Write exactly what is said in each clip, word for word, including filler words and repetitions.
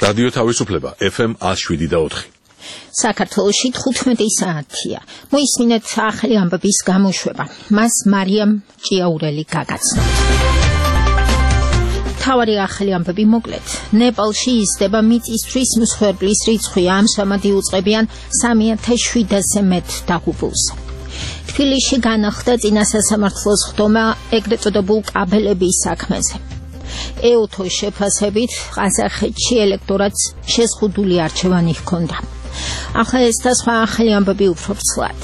რადიო თავისუფლება ეფ ემ one oh seven point four. საქართველოში თხუთმეტი საათია. მოისმინეთ ახალი ამბების გამოშვება. მას მარიამ ჭიაურელი გაგაცნო. თავარი ახალი ამბები მოკლედ. ნეპალში იზრდება მიწისძვრის მსხვერპლის რიცხვი, ამჟამად იუწყებიან სამი ათას შვიდასზე მეტ დაღუპულს. თბილისში განახლდა წინასასამართლოს ხდომა ეგრეთ წოდებულ კაბელების საქმეზე. ეუთოს შეფასებით ყაზახეთში ელექტორატს შეზღუდული არჩევანი ჰქონდა. ახლა ეს და სხვა ახალი ამბები უფრო ვრცლად.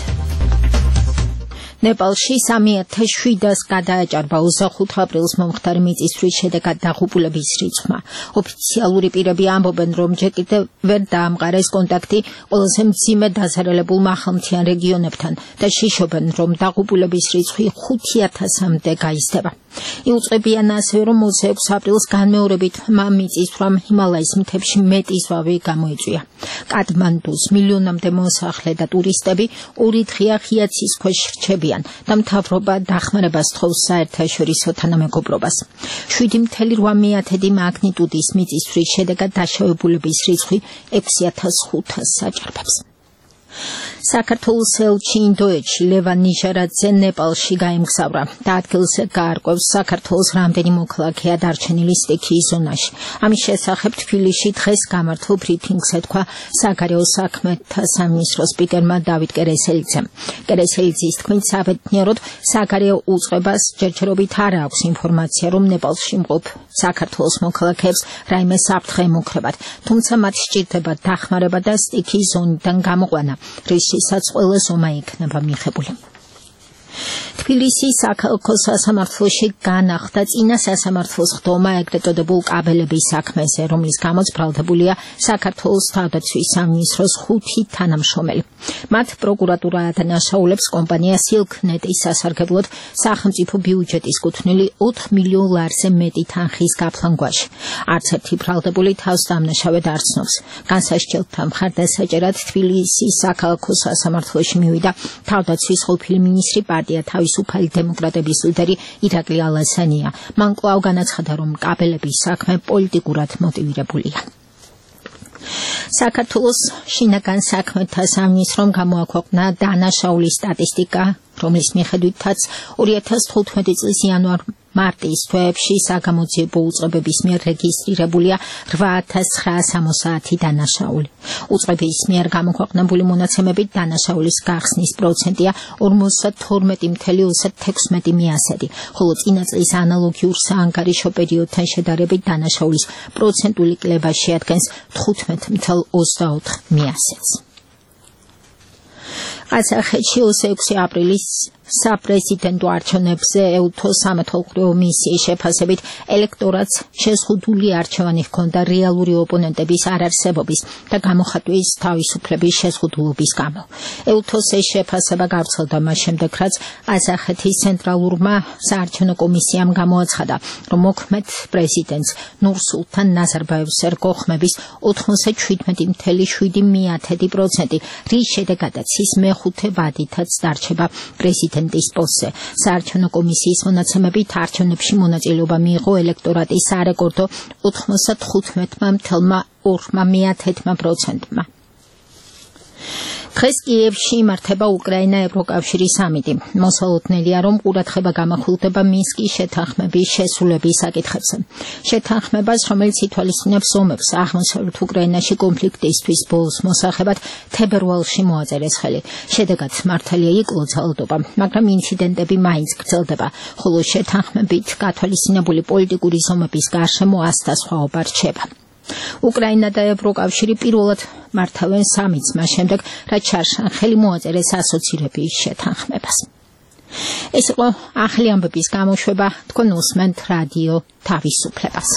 ნეპალში სამი ათას შვიდას გადააჭარბა ოცდახუთ აპრილს მომხდარი მიწისძვრის შედეგად დაღუპულების რიცხვმა. ოფიციალური პირები ამბობენ, რომ ჯერ კიდევ ვერ დაამყარეს კონტაქტი ყველაზე მძიმე დაზარალებულ მაღალმთიან რეგიონებთან და შიშობენ, რომ დაღუპულების რიცხვი ხუთი ათასამდე გაიზრდება. იუწყებიან ასევე, რომ ოცდაექვსი აპრილს განმეორებით მიწისძვრამ ჰიმალაის მთებში მეტი ზვავი გამოიწვია. კატმანდუს მილიონამდე მოსახლე და ტურისტები ორი დღეა ღია ცის ქვეშ რჩებიან და მთავრობა დახმარებას თხოვს საერთაშორისო თანამეგობრობას. შვიდი ათას რვამეათედი მაგნიტუდის მიწისძვრის შედეგად დაშავებულების რიცხვი ექვსი ათას ხუთასს აჭარბებს. საქართველოს ელჩი ინდოეთში ლევან ნიჟარაძე ნეპალში გაემგზავრა და ადგილზე გაარკვევს საქართველოს რამდენი მოქალაქეა დარჩენილი სტიქიის ზონაში. ამის შესახებ თბილისში დღეს გამართულ ბრიფინგს ეთქვა საგარეო საქმეთა სამინისტროს სპიკერმა დავით კერესელიძემ. კერესელიძის თქმით, საბედნიეროდ საგარეო უწყებას ჯერჯერობით არ აქვს ინფორმაცია, რომ ნეპალში მყოფ საქართველოს მოქალაქეებს რაიმე საფრთხე ემუქრებათ, თუმცა მათ სჭირდება დახმარება და სტიქიის ზონიდან გამოყვანა, რისთვისაც ყველა ზომა იქნება მიღებული. თბილისის საქალაქო სასამართლოში განახლდა წინასასამართლოს ხდომა ეგრეთ წოდებულ კაბელების საქმეზე, რომლის გამოც ბრალდებულია საქართველოს თავდაცვის სამინისტროს ხუთი თანამშრომელი. მათ პროკურატურა ადანაშაულებს კომპანია სილკნეტის სასარგებლოდ სახელმწიფო ბიუჯეტის კუთვნილი ოთხ მილიონ ლარზე მეტი თანხის გაფლანგვაში. არც ერთი ბრალდებული თავს დამნაშავედ არ ცნობს. განსასჯელთა მხარდასაჭერად თბილისის საქალაქო სასამართლოში მივიდა თავდაცვის ყოფილი მინისტრი პარტია თავისუფალი დემოკრატების ლიდერი ირაკლი ალასანია. მან კვლავ განაცხადა, რომ კაბელების საქმე პოლიტიკურად მოტივირებულია. საქართველოს შინაგან საქმეთა სამინისტრომ გამოაქვეყნა დანაშაულის სტატისტიკა, რომლის მიხედვითაც ორი ათას თხუთმეტი წლის იანვარ-მარტის თვეებში საგამოძიებო უწყებების მიერ რეგისტრირებულია რვა ათას ცხრაას ოცდაათი დანაშაული. უწყების მიერ გამოქვეყნებული მონაცემებით დანაშაულის გახსნის პროცენტია ორმოცდათორმეტი ათას ოცდაექვსი მიასედი, ხოლო წინა წლის ანალოგიურ საანგარიშო პერიოდთან შედარებით დანაშაულის პროცენტული კლება შეადგენს თხუთმეტი ათას ოცდაოთხ მიასედს. ყაზახეთში ოცდაექვსი აპრილის საპრეზიდენტო არჩევნებზე ეუთოს სამეთვალყურეო მისიის შეფასებით ელექტორატს შეზღუდული არჩევანი ჰქონდა რეალური ოპონენტების არარსებობის და გამოხატვის თავისუფლების შეზღუდულობის გამო. ეუთოს ეს შეფასება გავრცელდა მას შემდეგ, რაც ყაზახეთის ცენტრალურმა საარჩევნო კომისიამ გამოაცხადა, რომ მოქმედ პრეზიდენტს ნურსულთან ნაზარბაევს ერგოხმების ოთხმოცდაშვიდმეტი ათას შვიდი მიათედი პროცენტი, რის შედეგადაც ის მეხუთე ვადითაც დარჩება პრეზიდენტის პოსტზე. საარჩევნო კომისიის მონაცემებით არჩევნებში მონაწილეობა მიიღო ელექტორატის სარეკორდო ოთხმოცდახუთმეტი ათას ორი მიათედი პროცენტმა. დღეს კიევში იმართება უკრაინა-ევროკავშირის სამიტი. მოსალოდნელია, რომ ყურადღება გამახვილდება მინსკის შეთანხმების შესრულების საკითხებზე. შეთანხმებას, რომელიც ითვალისწინებს ომებს აღმოსავლეთ უკრაინაში კონფლიქტისთვის ბოლოს მოსახებად, თებერვალში მოაწერეს ხელი. შედეგად მართალია იკლო ძალადობა, მაგრამ ინციდენტები მაინც გრძელდება, ხოლო შეთანხმებით გათვალისწინებული პოლიტიკური ზომების გარშემო ასთა სხვაობა რჩება. უკრაინა და ევროკავშირი პირველად მართავენ სამიტს მას შემდეგ, რაც შარშან ხელი მოაწერეს ასოცირების შეთანხმებას. ეს იყო ახალი ამბების გამოშვება, თქვენ უსმენთ რადიო თავისუფლებას.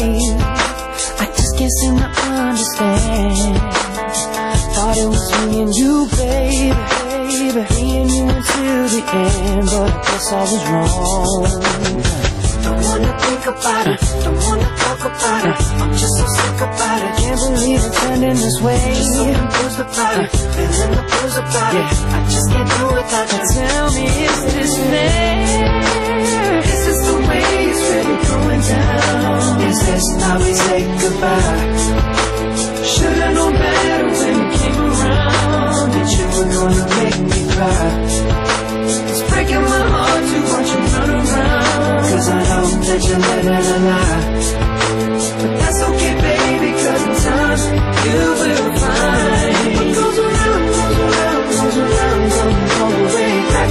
I just can't seem to understand. Thought it was me and you, baby, baby, me and you until the end, but I guess I was wrong. Don't wanna think about it, don't wanna talk about it. I'm just so sick about it. Can't believe it's ending this way. Just so confused about it, feeling the blues about it. I just can't do it without you. Tell me, is this fair? Is this the way it's really going down? Is this how we say goodbye? Should've known better when you came around that you were gonna make me cry. It's breaking my heart to watch you run around, 'cause I know that you're living a lie. But that's okay, baby, 'cause in time you will find what goes around, goes around, goes around, don't go away, back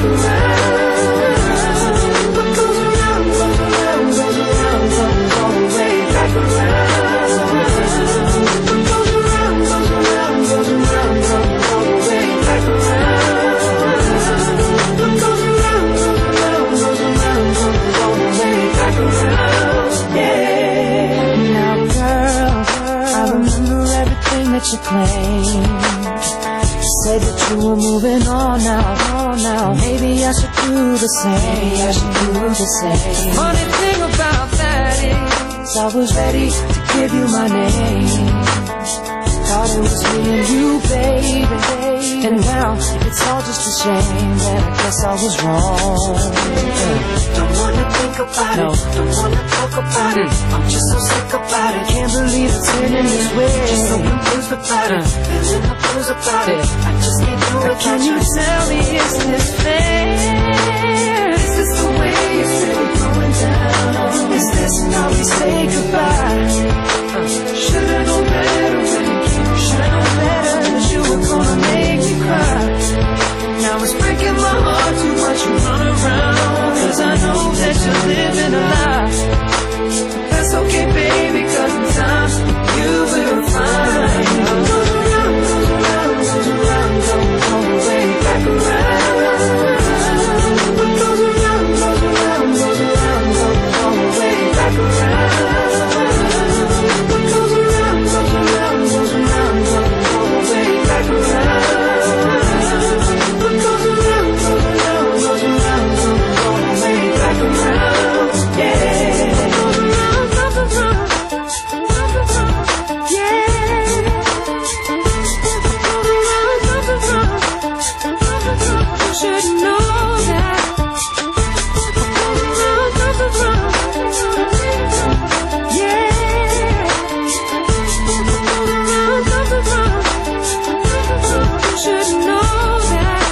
around. What goes around, goes around, goes around, don't go away, back around. What goes around, goes around, goes around, don't go away, back around. What goes around, goes around, goes around, don't go away, back around. Yeah. Now, girl, I remember everything that you claimed. Said that you were moving on now, on now. Maybe I should do the same. Maybe I should do the same. Funny thing about that is, I was ready to give you my name. Thought it was me and you, baby, and now it's all just a shame that I guess I was wrong. Don't wanna think about no. it, don't wanna talk about it. I'm just so sick about it. Can't believe it's ending this way. Just so confused about it, feeling the blues about it. I just can't do it. Can you tell me, is this fair? Is this the way it's really going down? Is this how we say goodbye? Uh, Should've known better when you came. Should've known better that you were gonna make me cry. Now it's breaking my heart to watch you run around, 'cause I know that you're living a lie. But that's okay, baby, 'cause in time you will find what goes around, goes around, goes around, don't go away, back around. What goes around, goes around, goes around, don't go away, back around. What goes around, goes around, goes around, don't go away, back around. What goes around, goes around, goes around, don't go away, back around. Yeah. Goes around, goes around, goes around. Yeah. Goes around, goes around, goes around. You should know that. Goes around, goes around. Yeah. Goes around, goes around. You should know that.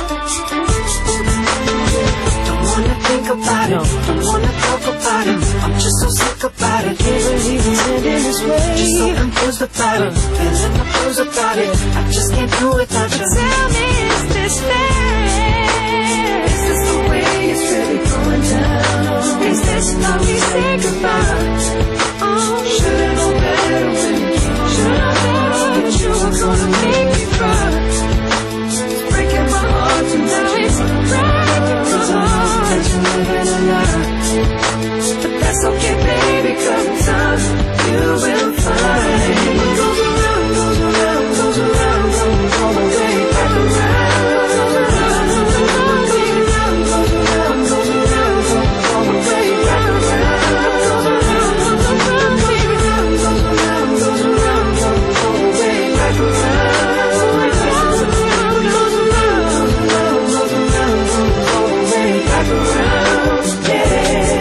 Don't wanna think about it, don't wanna talk about it. I'm just so sick about it. Can't believe it's ending this way. Just so confused about it, feeling the blues about it. I just can't do it without you. Tell me, is this fair? Is this the way it's really going down? Is this how we say goodbye? Oh, should've known better when you came. Should've known that you were gonna make me cry. It's breaking my heart to now it's breaking my heart that you're living a lie. But that's okay, baby, 'cause in time you will find what goes around, goes around, goes around, don't go away, back around. Goes around, goes around, goes around, goes around, don't go away, back around. Goes around, goes around, goes around, goes around, goes around, don't go away, back around. Goes around, goes around, goes around, goes around, don't go away, back around. Yeah.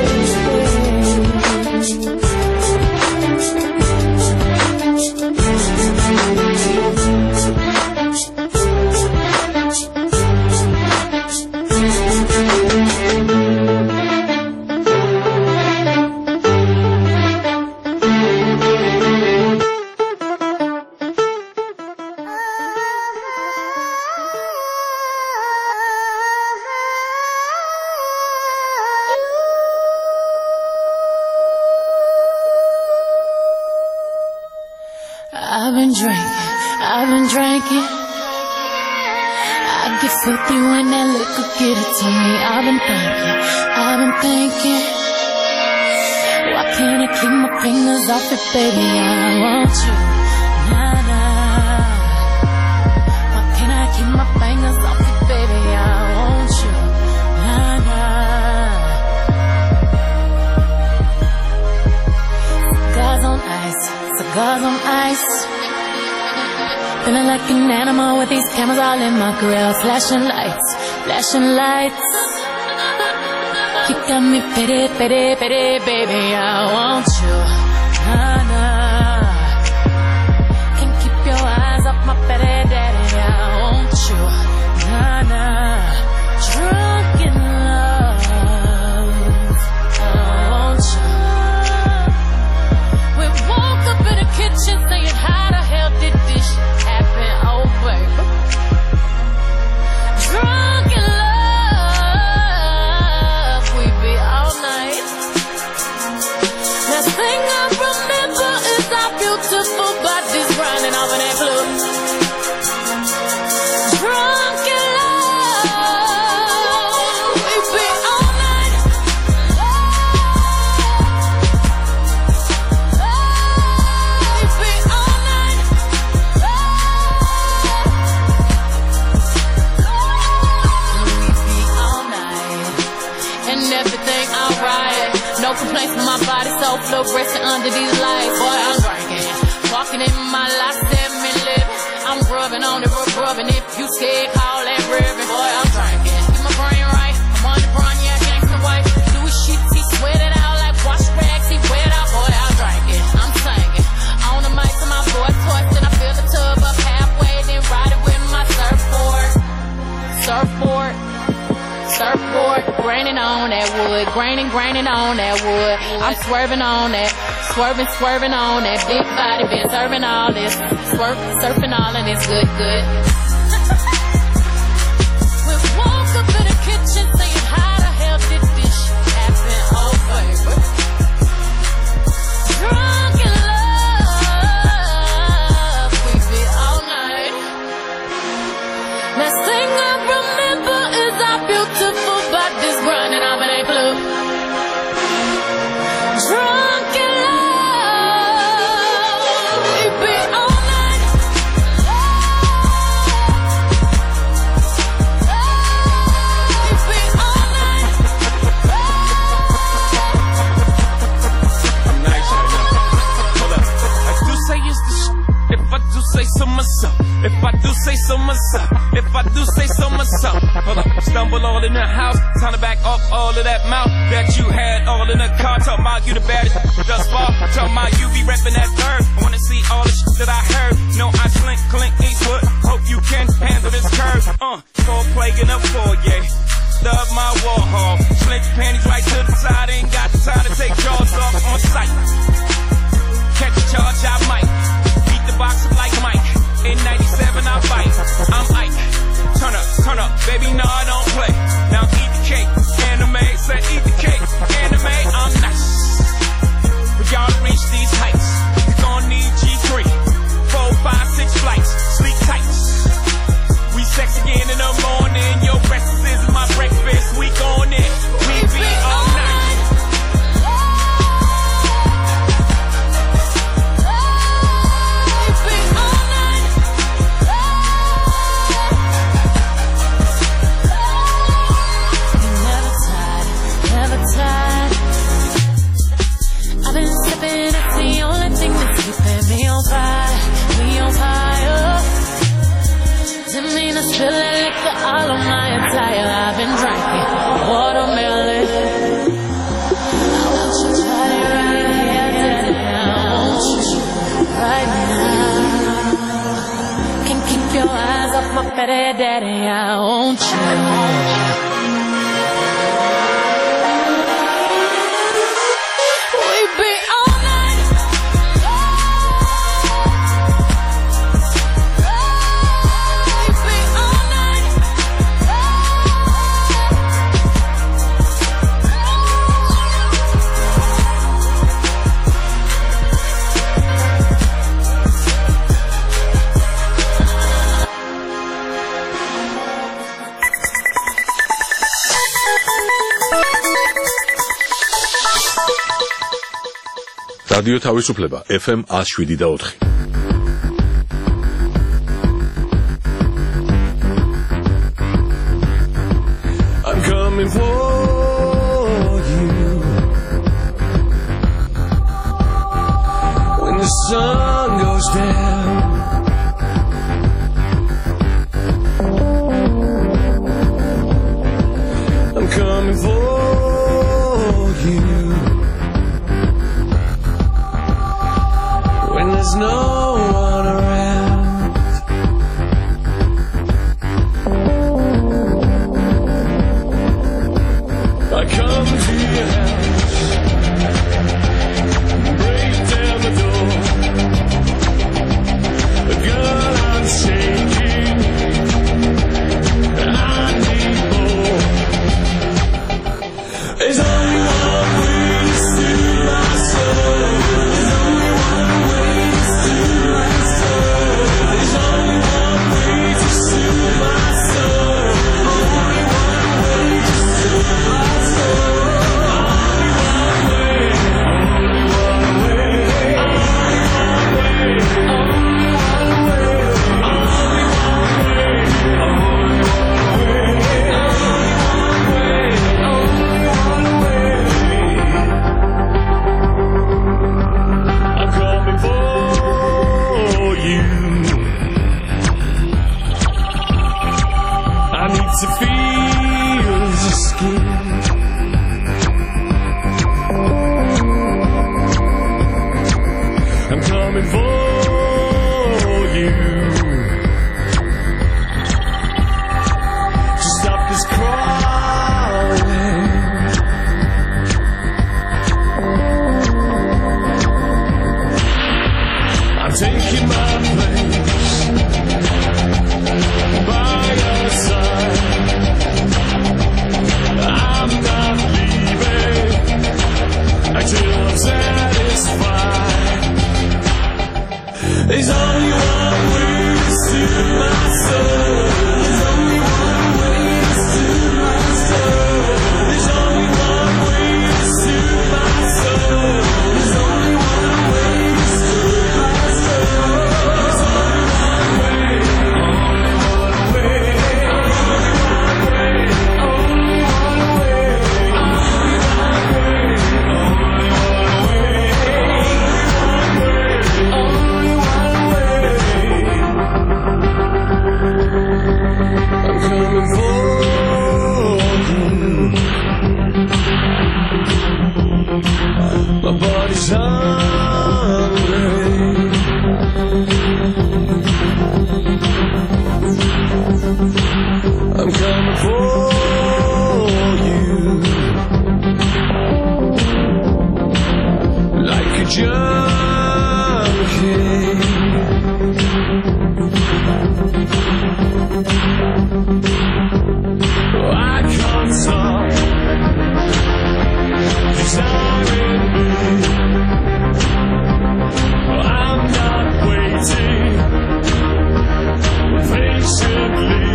I've been drinking, I've been drinking. I get filthy when that liquor get it to me. I've been thinking, I've been thinking. Why can't I keep my fingers off it, baby? I want you, nah, nah. Why can't I keep my fingers off it, baby? I want you, nah, nah. Cigars on ice, cigars on ice. Feeling like an animal with these cameras all in my grill. Flashing lights, flashing lights. You got me pity, pity, pity, baby, I want you, nah, nah. Can't keep your eyes off my pity, daddy, I want you, nah, nah. Drunk in love, I want you. We woke up in the kitchen saying, how the hell did this shit happen, oh baby. Drunk in love. The thing I remember is our beautiful bodies grinding over that blue. Drunk in love, we be all night. We be all night. We be all night, and everything alright. No complaints from my body, so fluorescent under these lights. Boy, I'm drinking, walking in my life, seven living. I'm rubbing on it, rub rubbing. If you scared, call that ribbon. Boy, I'm drinking, get my brain right. I'm on the run, yeah, gangsta white. Louis sheets, he sweat it out like wash rags. He wet out, boy, I'm drinking, I'm singing. On the mic to my voice, twisting. I fill the tub up halfway, then ride it with my surfboard. Surfboard. Surfboard, graining on that wood, graining, graining on that wood. I'm swerving on that, swerving, swerving on that big body, been serving all this, swerve, surfing all and it's good, good. We woke up in the kitchen saying, how the hell did this shit happen? Oh baby. Drunk in love, we be all night. Last thing I remember is our beautiful bodies running off in a blue. Drunk in love, we be all night. We be all night. I'm nice right now. Hold up. I do say it's the sh- if I do say so myself. If I do say so myself. If I do say so myself. Hold up. Stumble all in the house. Time to back up all of that mouth that you had all in the car. Talking about you the baddest thus far. Talking about you be repping that third. I wanna see all the shit that I heard. No, I slink, clink, Eastwood. Hope you can handle this curve. Uh, cold plague in the foyer. Love my Warhol. Slink your panties right to the side. Ain't got the time to take jaws off on sight. Catch a charge, I might. Beat the box up like Mike. In ninety-seven, I bite. I'm Ike. Turn up, turn up, baby, no, I don't play. Now eat the cake, anime, say eat the cake, anime, I'm nice. For y'all to reach these heights, you gon' need G three, four, five, six flights, sleep tights. We sex again in the morning, your breakfast is my breakfast, we gon' in, we be all night. I've been sipping, that's the only thing that's keeping me on fire, me on fire. Didn't mean to spill that liquor all on my attire. I've been drinking watermelon. I want your body right here, daddy. I want you right now. Can't keep your eyes off my petty daddy. I want you. რადიო თავისუფლება F M one oh seven და four. I'm coming for you when the sun goes down. I'm coming for you when there's no one around. I come to your house, break down the door. Girl, I'm shaking, I need more. There's only one way to soothe my soul. There's only one way to soothe my soul. There's only one way to soothe my soul. Only one way to soothe my soul. Only one way. Only one way. Only one way. Only one way. Only one way. Only one way. I'm coming for you. I need to feel your skin. I'm coming for you to stop this crawling. I'm taking my place by your side. I'm not leaving until I'm satisfied. There's only one way to soothe my soul. There's only one way to soothe my soul. There's only one way to soothe my soul. There's only one way to soothe my soul. There's only one way. Only one way. Only one way. Only one way. Only one way. Only one way. Only one way. I'm coming for you. My body's hungry. I'm coming for you like a junkie. I can't stop desiring me. I'm not waiting patiently.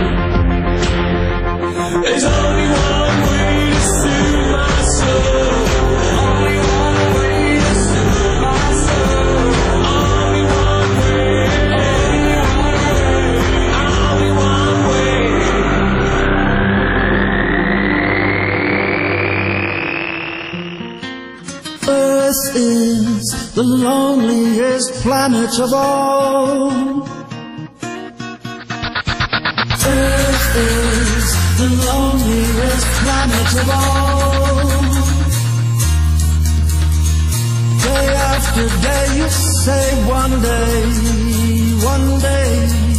There's only one way to soothe my soul. Only one way to soothe my soul. Only one way. Only one way. Only one way. Earth is the loneliest planet of all. Earth is the loneliest planet of all. Day after day you say one day, one day.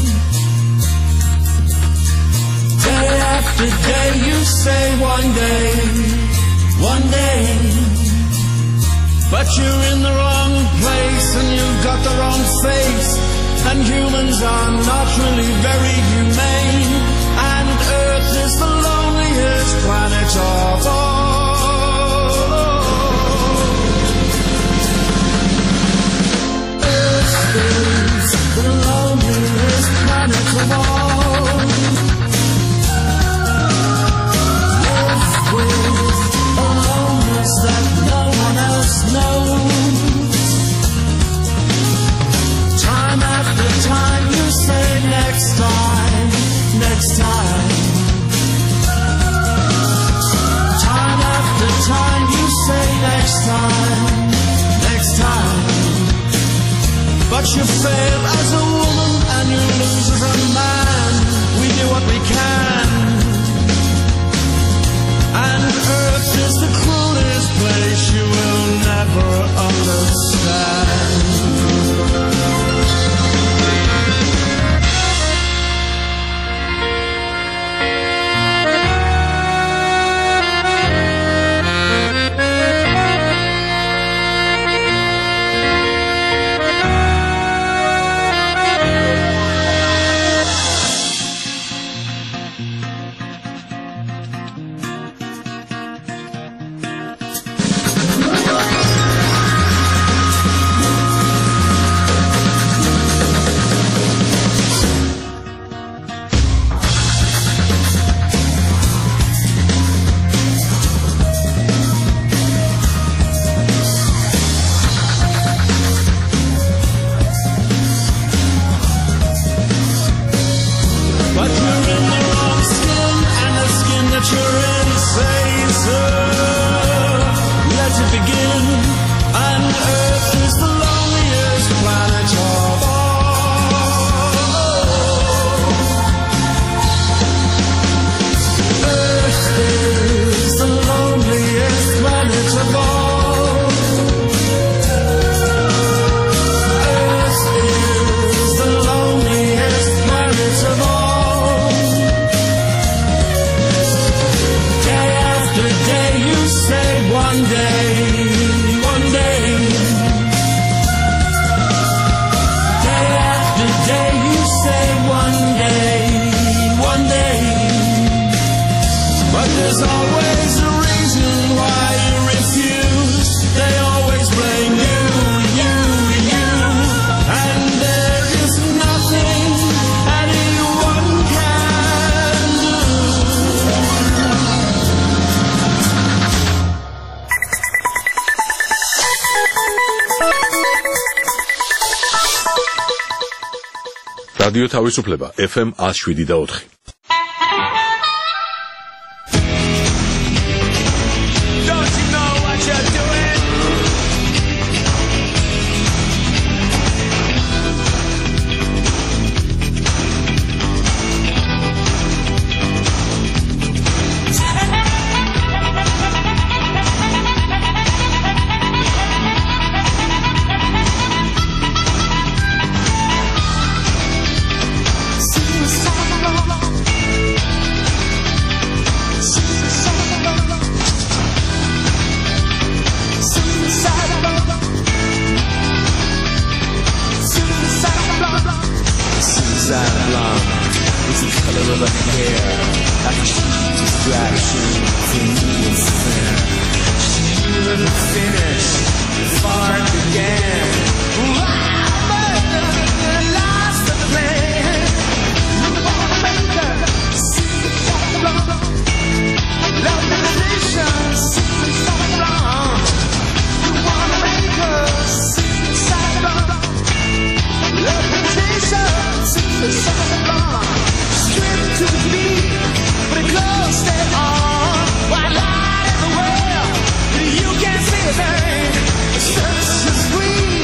Day after day you say one day, one day. But you're in the wrong place and you've got the wrong face. And humans are not really very humane. And Earth is the loneliest planet of all. Earth is the loneliest planet of all. Earth with a loneliness that no one else knows. watch you fail as a woman and you lose as a man. We do what we can. And Earth is the cruelest place you will never understand. რადიო თავისუფლება ეფ ემ one oh seven და four. Why lie in the world? You can't see a thing. It's just as sweet.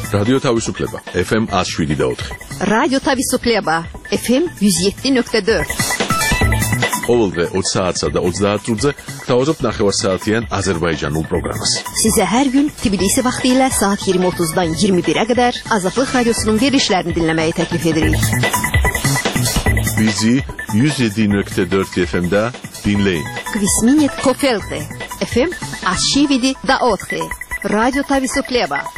რადიო თავისუფლება F M one oh seven point four. რადიო თავისუფლება F M one oh seven point four. ყოველდღე ოცი საათსა და ოცდაათ წუთზე გთავაზობთ ნახევარსაათიან აზერბაიჯანულ პროგრამას. Size her gün Tbilisi vaxtilə saat yirmi otuzdan iyirmi birə qədər Azadlıq Radiosunun verilişlərini dinləməyi təklif edirik. Bizi one oh seven point four F M'da dinləyin. Kvisminet Kofelte F M one oh seven point four. Radyo Tavisufleba.